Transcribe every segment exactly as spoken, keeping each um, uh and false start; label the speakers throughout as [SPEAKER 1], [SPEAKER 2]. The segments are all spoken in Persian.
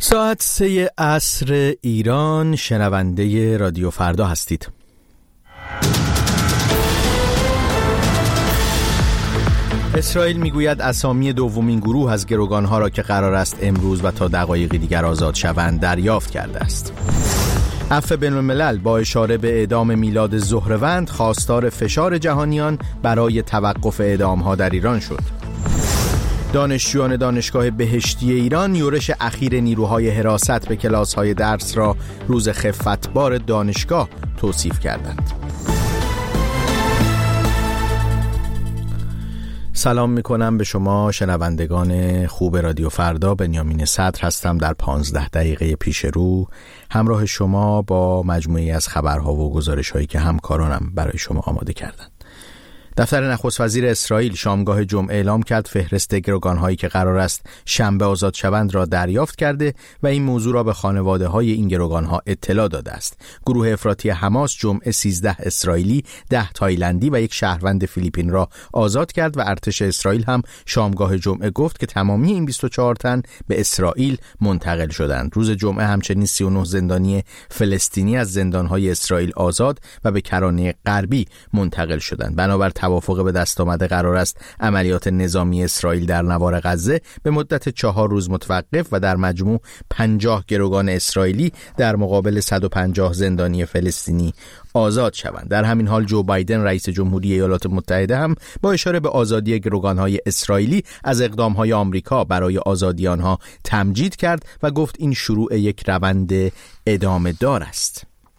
[SPEAKER 1] ساعت سه عصر ایران، شنونده رادیو فردا هستید. اسرائیل میگوید اسامی دومین گروه از گروگانها را که قرار است امروز و تا دقایقی دیگر آزاد شوند دریافت کرده است. عفو بین‌الملل با اشاره به اعدام میلاد زهروند خواستار فشار جهانیان برای توقف اعدام‌ها در ایران شد. دانشجویان دانشگاه بهشتی ایران یورش اخیر نیروهای حراست به کلاس‌های درس را روز خفتبار دانشگاه توصیف کردند. سلام میکنم به شما شنوندگان خوب رادیو فردا. بنیامین صدر هستم. در پانزده دقیقه پیش رو همراه شما با مجموعی از خبرها و گزارش‌هایی که همکارانم برای شما آماده کردند. دفتر نخست وزیر اسرائیل شامگاه جمعه اعلام کرد فهرست گروگان‌هایی که قرار است شنبه آزاد شوند را دریافت کرده و این موضوع را به خانواده‌های این گروگان‌ها اطلاع داده است. گروه افراطی حماس جمعه سیزده اسرائیلی، ده تایلندی و یک شهروند فیلیپین را آزاد کرد و ارتش اسرائیل هم شامگاه جمعه گفت که تمامی این بیست و چهار تن به اسرائیل منتقل شدند. روز جمعه همچنین سی و نه زندانی فلسطینی از زندان‌های اسرائیل آزاد و به کرانه غربی منتقل شدند. بنابر توافق به دست آمده قرار است عملیات نظامی اسرائیل در نوار غزه به مدت چهار روز متوقف و در مجموع پنجاه گروگان اسرائیلی در مقابل صد و پنجاه زندانی فلسطینی آزاد شوند. در همین حال جو بایدن رئیس جمهوری ایالات متحده هم با اشاره به آزادی گروگان‌های اسرائیلی از اقدام‌های آمریکا برای آزادی آنها تمجید کرد و گفت این شروع یک روند ادامه دار است.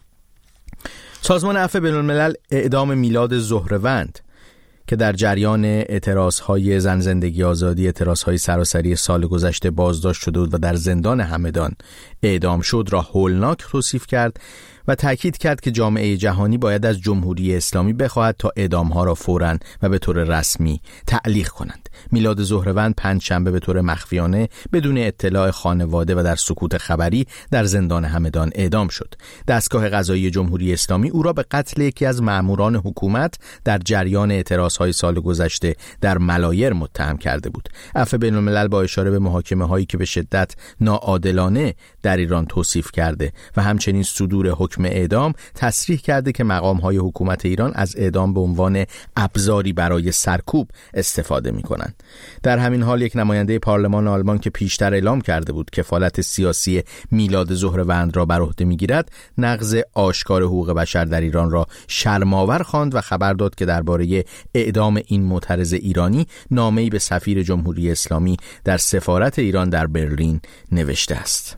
[SPEAKER 1] سازمان عفو بین‌الملل اعدام میلاد زهروند که در جریان اعتراضهای زن زندگی آزادی، اعتراضهای سراسری سال گذشته بازداشت شده بود و در زندان همدان اعدام شد را هولناک توصیف کرد و تأکید کرد که جامعه جهانی باید از جمهوری اسلامی بخواهد تا اعدامها را فوراً و به طور رسمی تعلیق کنند. میلاد زهروند پنجشنبه به طور مخفیانه بدون اطلاع خانواده و در سکوت خبری در زندان همدان اعدام شد. دستگاه قضایی جمهوری اسلامی او را به قتل یکی از ماموران حکومت در جریان اعتراضهای سال گذشته در ملایر متهم کرده بود. عفو بین‌الملل با اشاره به محاکمه‌هایی که به شدت ناعادلانه در ایران توصیف کرده و همچنین صدور حکم اعدام تصریح کرده که مقام‌های حکومت ایران از اعدام به عنوان ابزاری برای سرکوب استفاده می‌کنند. در همین حال یک نماینده پارلمان آلمان که پیشتر اعلام کرده بود کفالت سیاسی میلاد زهروند را بر عهده می‌گیرد، نقض آشکار حقوق بشر در ایران را شرم‌آور خواند و خبر داد که درباره اعدام این معترض ایرانی نامه‌ای به سفیر جمهوری اسلامی در سفارت ایران در برلین نوشته است.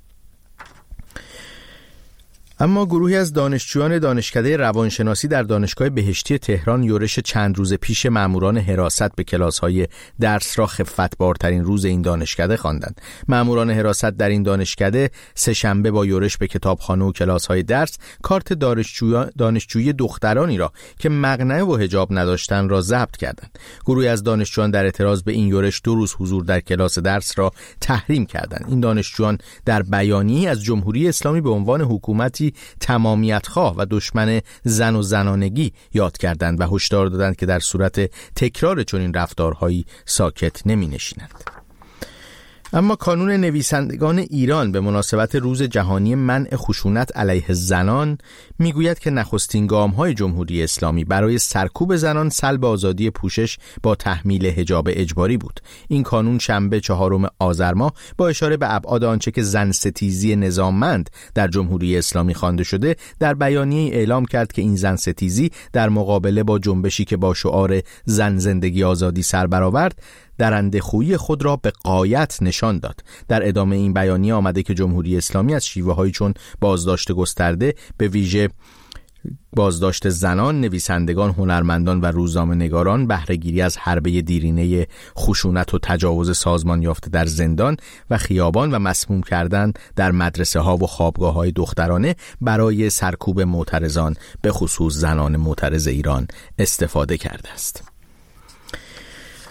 [SPEAKER 1] اما گروهی از دانشجویان دانشکده روانشناسی در دانشگاه بهشتی تهران یورش چند روز پیش ماموران حراست به کلاس‌های درس را خفتبارترین روز این دانشکده خواندند. ماموران حراست در این دانشکده سه شنبه با یورش به کتابخانه و کلاس‌های درس کارت دانشجویی دخترانی را که مقنعه و حجاب نداشتند را ضبط کردند. گروهی از دانشجویان در اعتراض به این یورش دو روز حضور در کلاس درس را تحریم کردند. این دانشجویان در بیانیه‌ای از جمهوری اسلامی به عنوان حکومتی تمامیت خواه و دشمن زن و زنانگی یاد کردند و هشدار دادند که در صورت تکرار چنین رفتارهایی ساکت نمی نشینند. اما کانون نویسندگان ایران به مناسبت روز جهانی منع خشونت علیه زنان میگوید که نخستین گام‌های جمهوری اسلامی برای سرکوب زنان سلب آزادی پوشش با تحمیل حجاب اجباری بود. این کانون شنبه چهارم آذر ماه با اشاره به ابعاد آنچه که زن ستیزی نظاممند در جمهوری اسلامی خوانده شده در بیانیه اعلام کرد که این زن ستیزی در مقابله با جنبشی که با شعار زن زندگی آزادی سر برآورد درنده خویی خود را به غایت نشان داد. در ادامه این بیانیه آمده که جمهوری اسلامی از شیوه‌هایی چون بازداشت گسترده، به ویژه بازداشت زنان، نویسندگان، هنرمندان و روزنامه‌نگاران، بهره‌گیری از حربه دیرینه خشونت و تجاوز سازمان یافته در زندان و خیابان و مسموم کردن در مدرسه‌ها و خوابگاه‌های دخترانه برای سرکوب معترضان به خصوص زنان معترض ایران استفاده کرده است.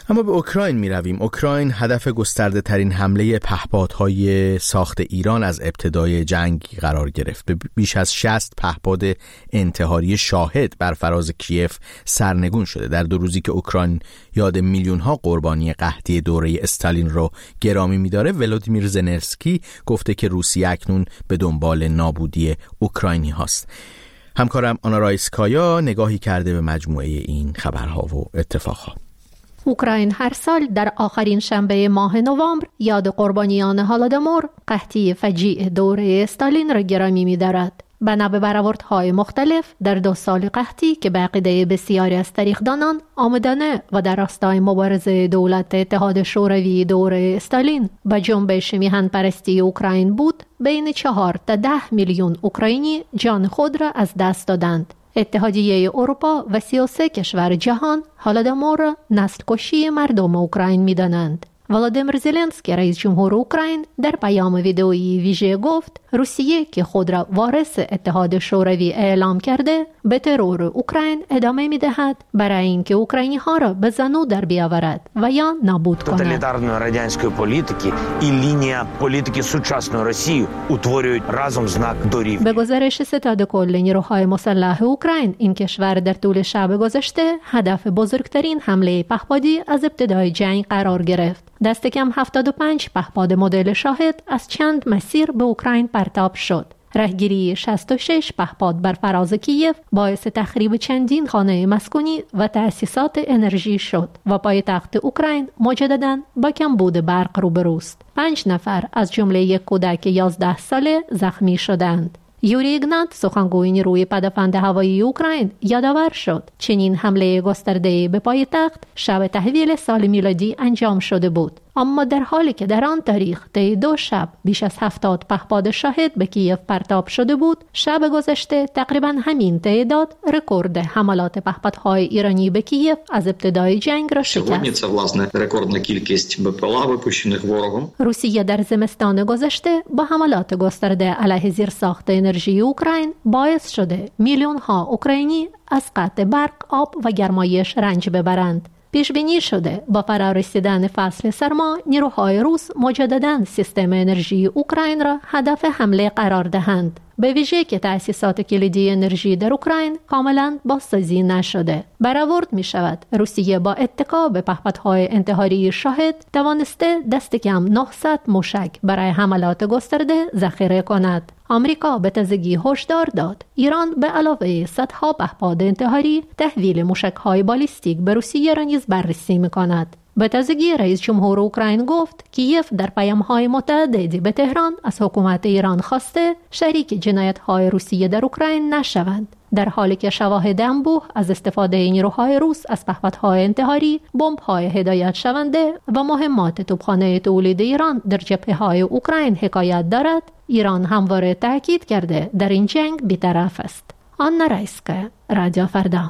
[SPEAKER 1] اما به اوکراین می رویم. اوکراین هدف گسترده ترین حمله پهپادهای ساخت ایران از ابتدای جنگ قرار گرفت. به بیش از شصت پهپاد انتحاری شاهد بر فراز کیف سرنگون شده. در دو روزی که اوکراین یاد میلیون ها قربانی قحطی دوره استالین رو گرامی می داره، ولودیمیر زلنسکی گفته که روسیه اکنون به دنبال نابودی اوکراینی هاست. همکارم آنا رایسکایا نگاهی کرده به مجموعه این خبرها و اتفاقها.
[SPEAKER 2] اوکراین هر سال در آخرین شنبه ماه نوامبر یاد قربانیان هولادومور، قحطی فجیع دوره استالین را گرامی می‌دارد. بنا به برآوردهای مختلف در دو سال قحطی که به عقیده بسیاری از تاریخ‌دانان آمدانه و در راستای مبارزه دولت اتحاد شوروی دوره استالین با جنبش میهن پرستی اوکراین بود، بین چهار تا ده میلیون اوکراینی جان خود را از دست دادند. اتحادیه اروپا و سی و سه کشور جهان هولادومور را نسل کشی مردم اوکراین می‌دانند. ولادیمیر زلنسکی رئیس جمهور اوکراین در پیام ویدئویی ویژه گفت روسیه که خود را وارث اتحاد شوروی اعلام کرده به ترور اوکراین ادامه می‌دهد برای اینکه اوکراینی ها را به زانو در بیاورد و یا نابود کند.
[SPEAKER 3] Тоталітарної радянської політики і лінія політики сучасної Росії утворюють разом знак дорівнює.
[SPEAKER 2] به گزارش ستاد کل نیروهای مسلح اوکراین، این کشور در طول شب گذشته هدف بزرگترین حمله پهپادی از ابتدای جنگ قرار گرفت. دست کم هفتاد و پنج پهپاد مدل شاهد از چند مسیر به اوکراین پرتاب شد. رهگیری شصت و شش پهپاد بر فراز کیف باعث تخریب چندین خانه مسکونی و تأسیسات انرژی شد و پایتخت اوکراین مجدداً با کمبود برق روبروست. پنج نفر از جمله یک کودک یازده ساله زخمی شدند. یوری ایگنات، سخنگوی نیروی پدافند هوایی اوکراین، یادآور شد چنین حمله گسترده به پایتخت شب تحویل سال میلادی انجام شده بود. اما در حالی که در آن تاریخ طی دو شب بیش از هفتاد پهپاد شاهد به کیف پرتاب شده بود، شب گذشته تقریباً همین تعداد رکورد حملات پهپادهای ایرانی به کیف از ابتدای جنگ را شکست.
[SPEAKER 4] Сьогодні це, власне, рекордна кількість БПЛА, випущених ворогом.
[SPEAKER 2] روسیه در زمستان گذشته با حملات گسترده علیه زیرساخت انرژی اوکراین باعث شده میلیون ها اوکراینی از قطع برق، آب و گرمایش رنج ببرند. پیش بینی شده با فرارسیدن فصل سرما، نیروهای روس مجدداً سیستم انرژی اوکراین را هدف حمله قرار دهند، به ویژه که تأسیسات کلیدی انرژی در اوکراین کاملاً بازسازی نشده. برآورد می شود روسیه با اتکا به پهپادهای انتحاری شاهد توانسته دست کم نهصد موشک برای حملات گسترده ذخیره کند. آمریکا به تازگی هشدار داد ایران به علاوه صدها پهپاد انتحاری تحویل موشک‌های بالیستیک به روسیه را نیز بررسی می‌کند. به تازگی رئیس جمهور اوکراین گفت کیف در پیام‌های متعددی به تهران از حکومت ایران خواسته شریک جنایت‌های روسیه در اوکراین نشوند، در حالی که شواهد انبوه از استفاده نیروهای روس از پهپادهای انتحاری، بمب‌های هدایت شونده و مهمات توپخانه تولید ایران در جبهه‌های اوکراین حکایت دارد. ایران همواره تاکید کرده در این جنگ بی‌طرف است. آنا رایسکا، رادیو فردا.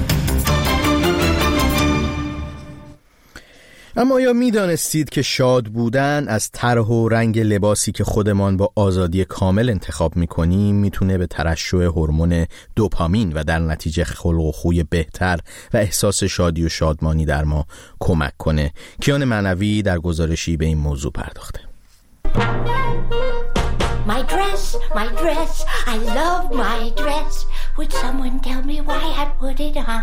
[SPEAKER 1] اما آیا می دانستید که شاد بودن از طرح و رنگ لباسی که خودمان با آزادی کامل انتخاب می کنیم می تونه به ترشح هورمون دوپامین و در نتیجه خلق و خوی بهتر و احساس شادی و شادمانی در ما کمک کنه؟ کیان معنوی در گزارشی به این موضوع پرداخته.
[SPEAKER 5] My dress, my dress, I love my dress. Would someone tell me why I put it on?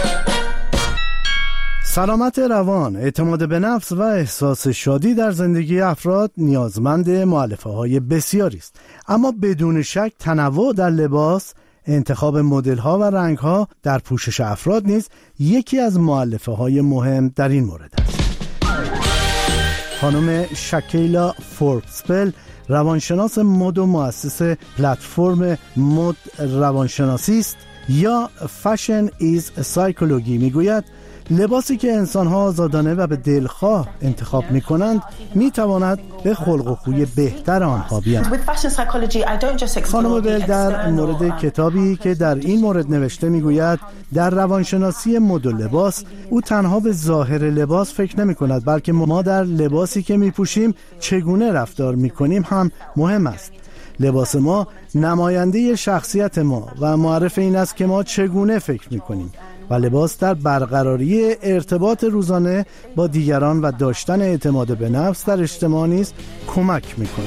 [SPEAKER 6] سلامت روان، اعتماد به نفس و احساس شادی در زندگی افراد نیازمند مؤلفه‌های بسیاری است. اما بدون شک تنوع در لباس، انتخاب مدل‌ها و رنگ‌ها در پوشش افراد نیز یکی از مؤلفه‌های مهم در این مورد است. خانم شکیلا فوربسپل، روانشناس مد و مؤسس پلتفرم مد روانشناسی است یا فشن ایز سایکولوژی، میگوید لباسی که انسان‌ها آزادانه و به دلخواه انتخاب می‌کنند می‌تواند به خلق و خوی بهتر آنها بیاندازد. خانم بل در مورد کتابی که در این مورد نوشته میگوید در روانشناسی مد و لباس او تنها به ظاهر لباس فکر نمی‌کند، بلکه ما در لباسی که می‌پوشیم چگونه رفتار می‌کنیم هم مهم است. لباس ما نماینده شخصیت ما و معرف این است که ما چگونه فکر می‌کنیم و لباس در برقراری ارتباط روزانه با دیگران و داشتن اعتماد به نفس در اجتماع نیز کمک می‌کند.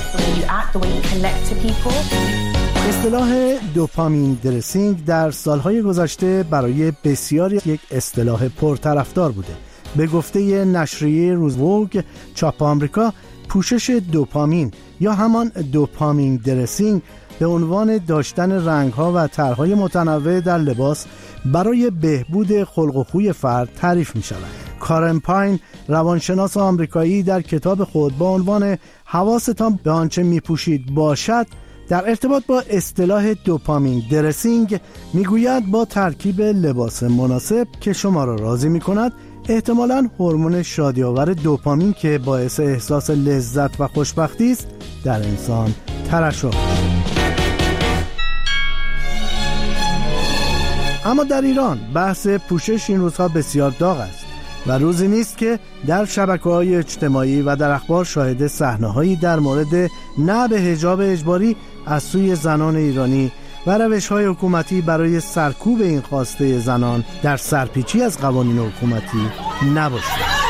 [SPEAKER 6] اصطلاح دوپامین درسینگ در سالهای گذشته برای بسیاری یک اصطلاح پرطرفدار بوده. به گفته نشریه روزوگ چاپ آمریکا، پوشش دوپامین یا همان دوپامین درسینگ به عنوان داشتن رنگ‌ها و طرح‌های متنوع در لباس برای بهبود خلق و خوی فرد تعریف می‌شود. کارن پاین، روانشناس آمریکایی، در کتاب خود با عنوان حواستان به آنچه می‌پوشید باشد در ارتباط با اصطلاح دوپامین درسینگ میگوید با ترکیب لباس مناسب که شما را راضی می‌کند، احتمالاً هورمون شادی‌آور دوپامین که باعث احساس لذت و خوشبختی است در انسان ترشح می‌شود. اما در ایران بحث پوشش این روزها بسیار داغ است و روزی نیست که در شبکه‌های اجتماعی و در اخبار شاهد صحنه‌هایی در مورد نعب حجاب اجباری از سوی زنان ایرانی و روش‌های حکومتی برای سرکوب این خواسته زنان در سرپیچی از قوانین حکومتی نباشد.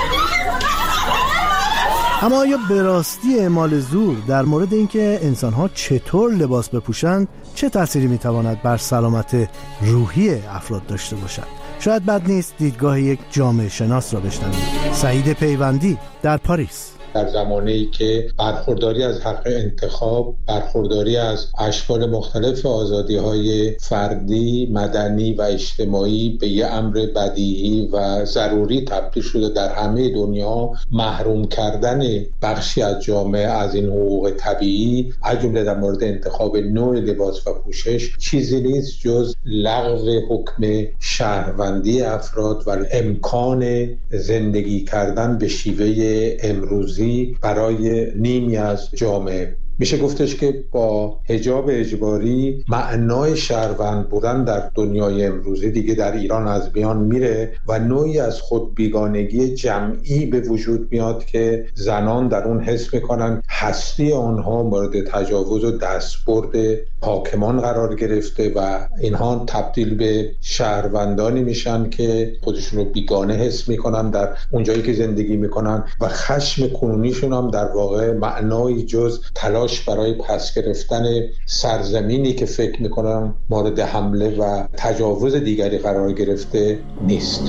[SPEAKER 6] اما آیا به راستی اعمال زور در مورد اینکه انسان‌ها چطور لباس بپوشند چه تأثیری می‌تواند بر سلامت روحی افراد داشته باشد؟ شاید بد نیست دیدگاه یک جامعه شناس را بشنوید. سعید پیوندی در پاریس.
[SPEAKER 7] در زمانه‌ای که برخورداری از حق انتخاب، برخورداری از اشکال مختلف آزادی‌های فردی، مدنی و اجتماعی به یه امر بدیهی و ضروری تبدیل شده در همه دنیا، محروم کردن بخشی از جامعه از این حقوق طبیعی، از جمله در مورد انتخاب نوع لباس و پوشش، چیزی نیست جز لغو حکم شهروندی افراد و امکان زندگی کردن به شیوه امروزی برای نیمی از جامعه. میشه گفتش که با حجاب اجباری معنای شهروند بودن در دنیای امروزی دیگه در ایران از میان میره و نوعی از خود بیگانگی جمعی به وجود میاد که زنان در اون حس میکنن هستی آنها مورد تجاوز و دستبرد حاکمان قرار گرفته و اینها تبدیل به شهروندانی میشن که خودشون رو بیگانه حس میکنن در اونجایی که زندگی میکنن و خشم کنونیشون هم در واقع معنایی جز تلاش برای پس گرفتن سرزمینی که فکر میکنم مورد حمله و تجاوز دیگری قرار گرفته نیست.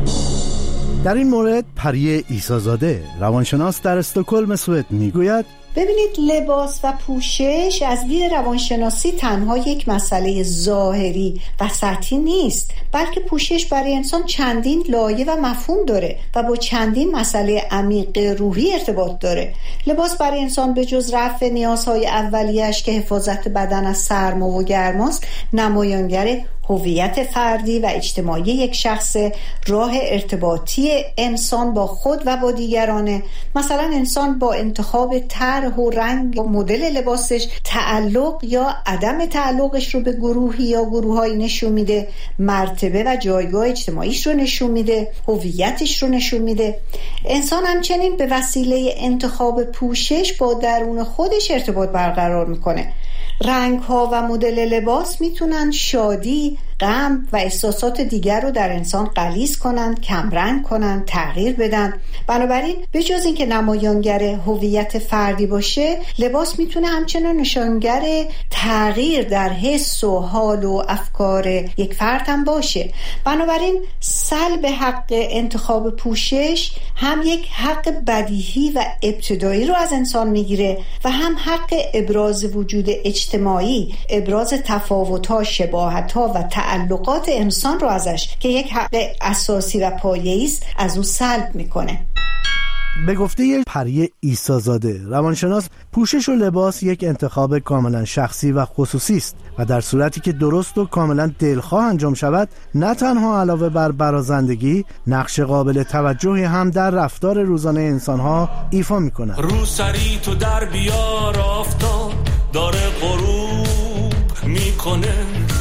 [SPEAKER 6] در این مورد پری عیسی‌زاده، روانشناس در استکهلم سوئد، میگوید
[SPEAKER 8] ببینید، لباس و پوشش از دید روانشناسی تنها یک مسئله ظاهری و سطحی نیست، بلکه پوشش برای انسان چندین لایه و مفهوم داره و با چندین مسئله عمیق روحی ارتباط داره. لباس برای انسان به جز رفع نیازهای اولیه‌اش که حفاظت بدن از سرما و گرماست، نمایانگر هویت فردی و اجتماعی یک شخص، راه ارتباطی انسان با خود و با دیگرانه. مثلا انسان با انتخاب طرح و رنگ و مدل لباسش تعلق یا عدم تعلقش رو به گروهی یا گروهایی نشون میده، مرتبه و جایگاه اجتماعیش رو نشون میده، هویتش رو نشون میده. انسان همچنین به وسیله انتخاب پوشش با درون خودش ارتباط برقرار میکنه. رنگ ها و مدل لباس میتونن شادی، غم و احساسات دیگر رو در انسان غلیظ کنن، کمرنگ کنن، تغییر بدن. بنابراین به جز اینکه نمایانگر هویت فردی باشه، لباس میتونه همچنان نشانگر تغییر در حس و حال و افکار یک فرد هم باشه. بنابراین سلب حق انتخاب پوشش هم یک حق بدیهی و ابتدایی رو از انسان میگیره و هم حق ابراز وجود اجتماعی، ابراز تفاوت‌ها، شباهت‌ها و تعلقات انسان رو ازش که یک حق اساسی و پایه‌ای است از او سلب میکنه.
[SPEAKER 6] به گفته پری عیسی‌زاده، روانشناس، پوشش و لباس یک انتخاب کاملا شخصی و خصوصی است و در صورتی که درست و کاملا دلخواه انجام شود، نه تنها علاوه بر برازندگی، نقش قابل توجهی هم در رفتار روزانه انسان‌ها ایفا می‌کند. رو سری تو در بیار، آفتاب داره غروب میکنه،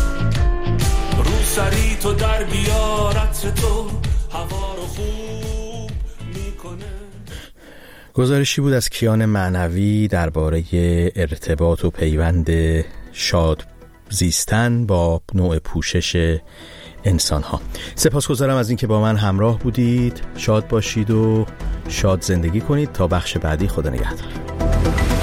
[SPEAKER 6] رو سری تو در بیار، عطر تو هوا رو خوب میکنه.
[SPEAKER 1] گزارشی بود از کیان معنوی درباره ارتباط و پیوند شاد زیستن با نوع پوشش انسان ها. سپاسگزارم از اینکه با من همراه بودید. شاد باشید و شاد زندگی کنید. تا بخش بعدی، خدا نگهدار.